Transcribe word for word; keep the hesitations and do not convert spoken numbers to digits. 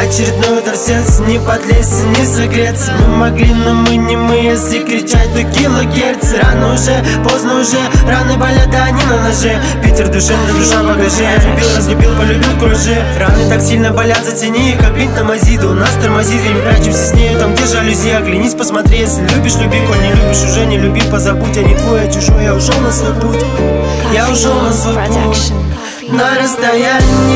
Очередной удар сердца, не подлезть, не согреться. Мы могли, но мы не мы, если кричать до килогерц. Рано уже, поздно уже, раны болят, да они на ноже. Питер душевный, душа в багаже. Любил, разлюбил, полюбил, кружи. Раны так сильно болят, затяни, как бинт на мазиду. У нас тормозит, и мы прячемся с нею там, где жалюзи. Оглянись, посмотри, если любишь, люби. Коль не любишь, уже не люби, позабудь. А не твой, а чужой, я ушел на свой путь. Я ушел на свой путь. На расстоянии